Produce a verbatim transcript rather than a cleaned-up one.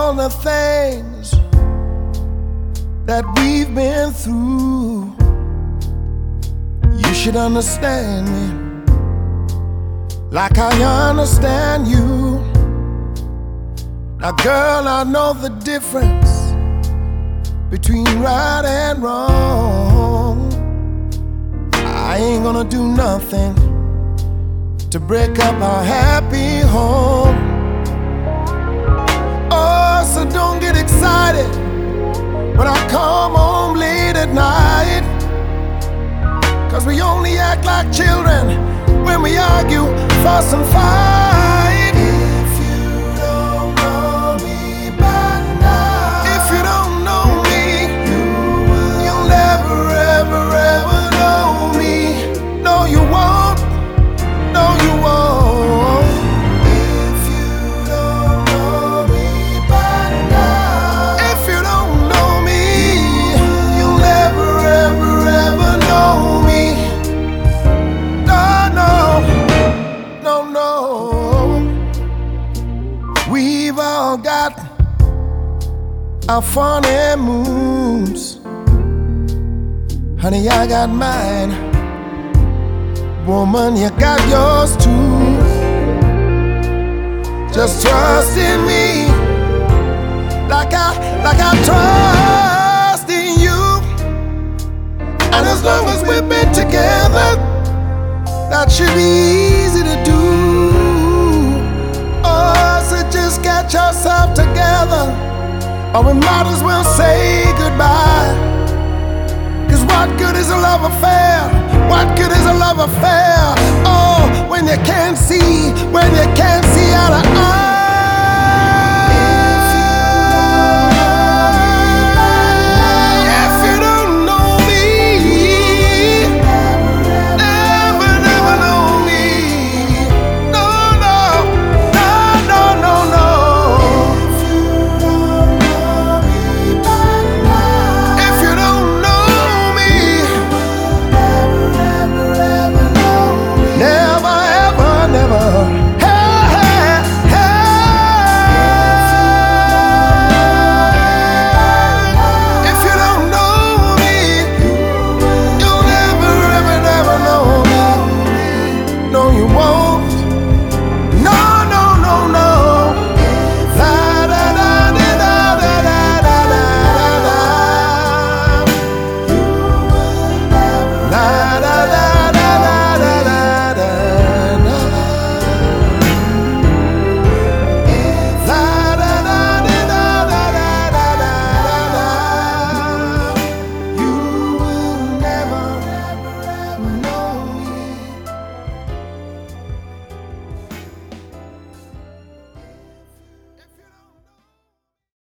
all the things that we've been through, you should understand me like I understand you. Now girl, I know the difference between right and wrong. I ain't gonna do nothing to break up our happy home. Oh, so don't get excited when I come home late at night, 'cause we only act like children when we argue, fuss and fight. If you don't know me by now, if you don't know me, you will. You'll never, ever, ever know me. No, you won't. No, you won't. If you don't know me by now, if you don't know me, you'll never, ever, ever know me. No, no, no, no. We've all got our funny moves. Honey, I got mine. Woman, you got yours too. Just trust in me, like I, like I trust in you. And as long as we've been together, that should be easy to do. Oh, so just get yourself together, or we might as well say goodbye. 'Cause what good is a love affair? What good is a love affair? Oh, when you can't see, when you can't see out of eye.